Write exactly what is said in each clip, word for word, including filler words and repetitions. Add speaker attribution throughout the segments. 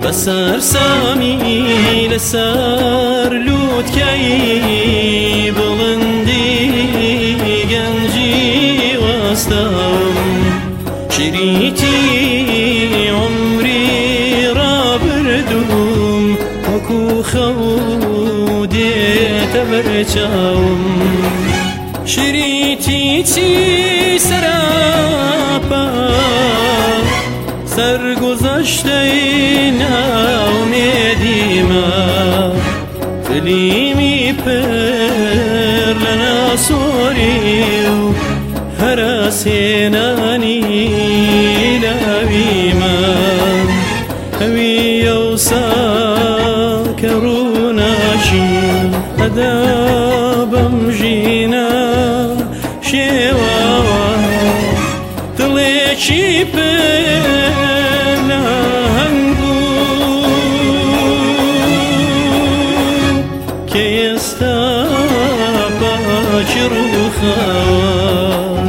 Speaker 1: بسر سامی لسر لوتکی بلندی گنجی وستم شریتی عمری را بردم وکو خودت برچاوم شریتی چی سراپا سرگذشته ناامیدیما فلیمی پر لنا سوریو هراسینانی لاویما هوی اوسا کروناشی ادابم جینا شیواوا دلیچی پنا هنگو که استا باچر خوا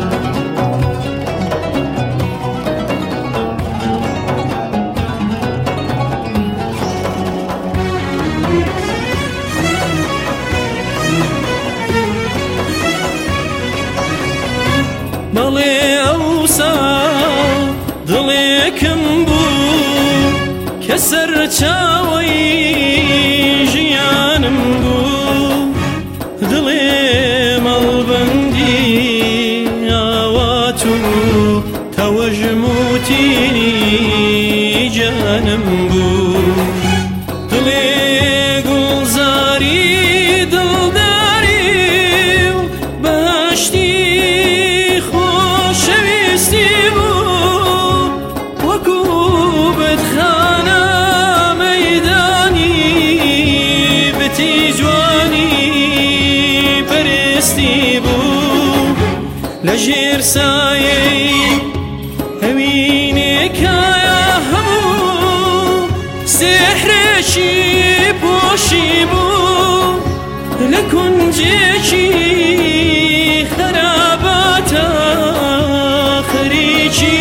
Speaker 1: بەڵێ ئەوسا دڵێکم بوو کە سەرچاوەی ژیانم بوو دڵێ مەڵبەندی ئاوات و تەوەژموتینی جانم بوو دڵێ گوڵزاری دڵداری و بەهەشتی لەژێر سایەی هەوینێکایە هەموو سێحرێکی پۆشی بوو لە کونجێکی خەراباتە خەریکی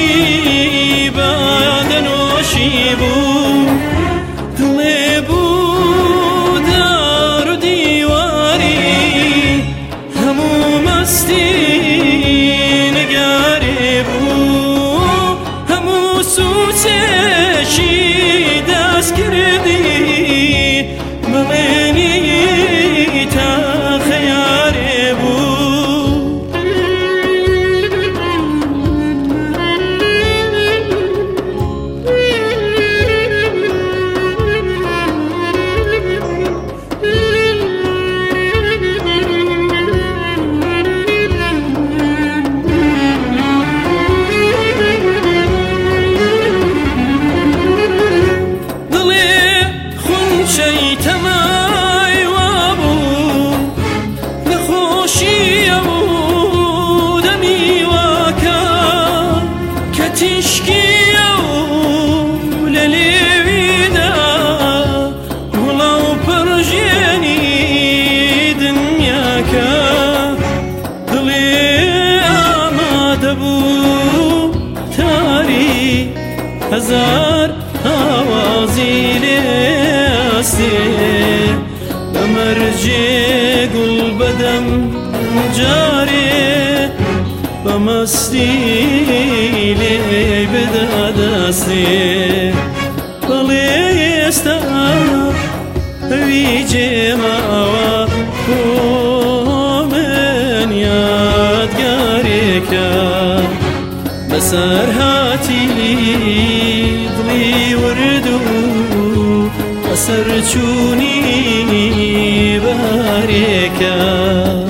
Speaker 1: بادەنۆشی بوو دڵێ بوو دار و دیواری هەموو مەستی هزار آوازی لیستی بمرجی گل بدم جاری بمستی لی بدادستی بلیستا وی جماوا من یادگاری که بسر هاتی دڵی وردو بەسەر چوونی بارێکە